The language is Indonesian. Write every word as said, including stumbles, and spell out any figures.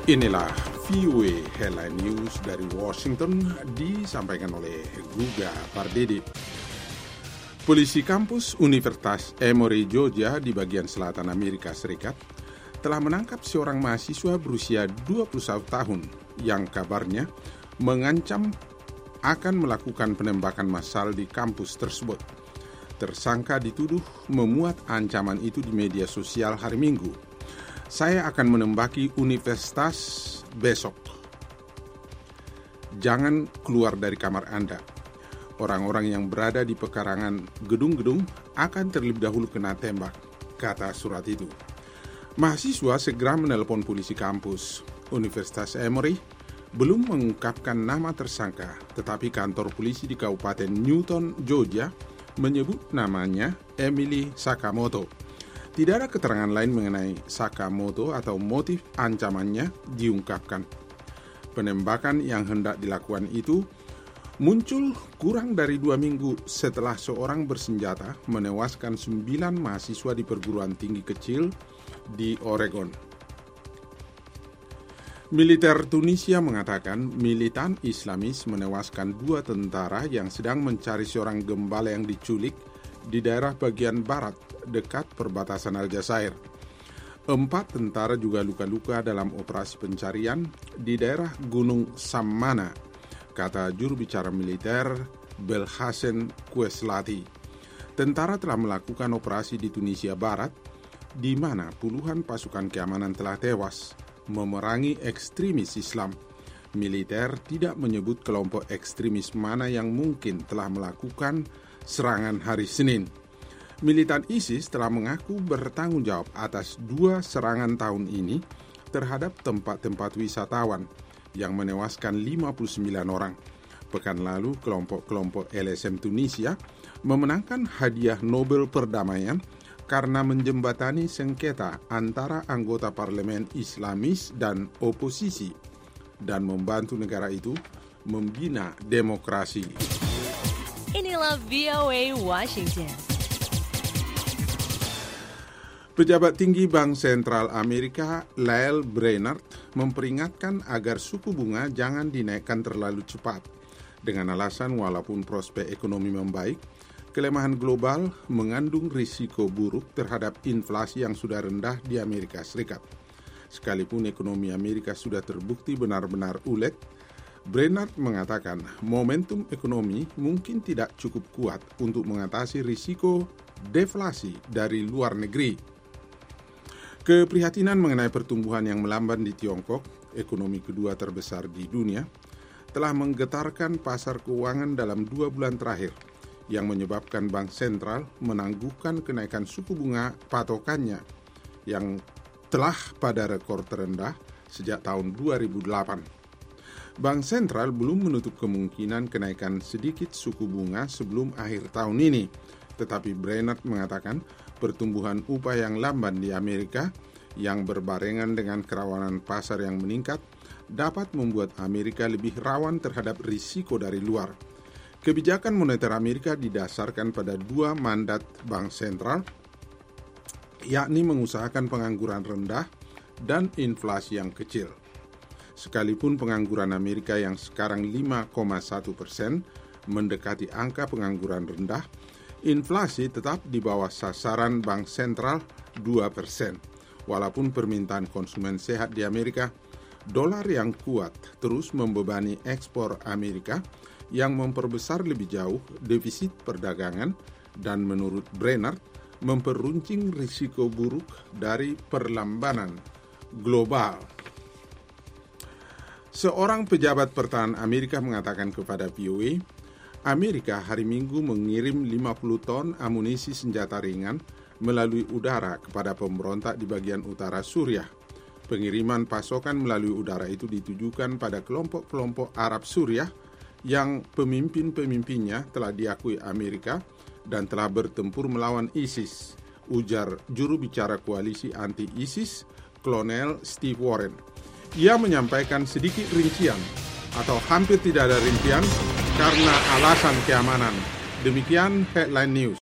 Inilah V O A Headline News dari Washington, disampaikan oleh Guga Pardede. Polisi kampus Universitas Emory, Georgia di bagian selatan Amerika Serikat telah menangkap seorang mahasiswa berusia dua puluh satu tahun yang kabarnya mengancam akan melakukan penembakan massal di kampus tersebut. Tersangka dituduh memuat ancaman itu di media sosial hari Minggu. Saya akan menembaki universitas besok. Jangan keluar dari kamar Anda. Orang-orang yang berada di pekarangan gedung-gedung akan terlebih dahulu kena tembak, kata surat itu. Mahasiswa segera menelpon polisi kampus Universitas Emory, belum mengungkapkan nama tersangka, tetapi kantor polisi di Kabupaten Newton, Georgia, menyebut namanya Emily Sakamoto. Tidak ada keterangan lain mengenai Sakamoto atau motif ancamannya diungkapkan. Penembakan yang hendak dilakukan itu muncul kurang dari dua minggu setelah seorang bersenjata menewaskan sembilan mahasiswa di perguruan tinggi kecil di Oregon. Militer Tunisia mengatakan militan Islamis menewaskan dua tentara yang sedang mencari seorang gembala yang diculik di daerah bagian barat dekat perbatasan Aljazair. Empat tentara juga luka-luka dalam operasi pencarian di daerah Gunung Sammana, kata juru bicara militer Belhassen Kweslati. Tentara telah melakukan operasi di Tunisia Barat, di mana puluhan pasukan keamanan telah tewas memerangi ekstremis Islam. Militer tidak menyebut kelompok ekstremis mana yang mungkin telah melakukan serangan hari Senin. Militan ISIS telah mengaku bertanggung jawab atas dua serangan tahun ini terhadap tempat-tempat wisatawan yang menewaskan lima puluh sembilan orang. Pekan lalu, kelompok-kelompok L S M Tunisia memenangkan hadiah Nobel Perdamaian karena menjembatani sengketa antara anggota parlemen Islamis dan oposisi dan membantu negara itu membina demokrasi. Inilah V O A Washington. Pejabat tinggi Bank Sentral Amerika, Lael Brainard, memperingatkan agar suku bunga jangan dinaikkan terlalu cepat. Dengan alasan walaupun prospek ekonomi membaik, kelemahan global mengandung risiko buruk terhadap inflasi yang sudah rendah di Amerika Serikat. Sekalipun ekonomi Amerika sudah terbukti benar-benar ulet, Brainard mengatakan momentum ekonomi mungkin tidak cukup kuat untuk mengatasi risiko deflasi dari luar negeri. Keprihatinan mengenai pertumbuhan yang melamban di Tiongkok, ekonomi kedua terbesar di dunia, telah menggetarkan pasar keuangan dalam dua bulan terakhir, yang menyebabkan Bank Sentral menangguhkan kenaikan suku bunga patokannya yang telah pada rekor terendah sejak tahun dua ribu delapan. Bank Sentral belum menutup kemungkinan kenaikan sedikit suku bunga sebelum akhir tahun ini, tetapi Brainard mengatakan pertumbuhan upah yang lamban di Amerika yang berbarengan dengan kerawanan pasar yang meningkat dapat membuat Amerika lebih rawan terhadap risiko dari luar. Kebijakan moneter Amerika didasarkan pada dua mandat Bank Sentral, yakni mengusahakan pengangguran rendah dan inflasi yang kecil. Sekalipun pengangguran Amerika yang sekarang lima koma satu persen mendekati angka pengangguran rendah, inflasi tetap di bawah sasaran Bank Sentral dua persen. Walaupun permintaan konsumen sehat di Amerika, dolar yang kuat terus membebani ekspor Amerika yang memperbesar lebih jauh defisit perdagangan dan menurut Brainard memperuncing risiko buruk dari perlambanan global. Seorang pejabat pertahanan Amerika mengatakan kepada V O A, Amerika hari Minggu mengirim lima puluh ton amunisi senjata ringan melalui udara kepada pemberontak di bagian utara Suriah. Pengiriman pasokan melalui udara itu ditujukan pada kelompok-kelompok Arab Suriah yang pemimpin-pemimpinnya telah diakui Amerika dan telah bertempur melawan ISIS, ujar juru bicara koalisi anti-ISIS, Kolonel Steve Warren. Ia menyampaikan sedikit rincian atau hampir tidak ada rincian karena alasan keamanan. Demikian Headline News.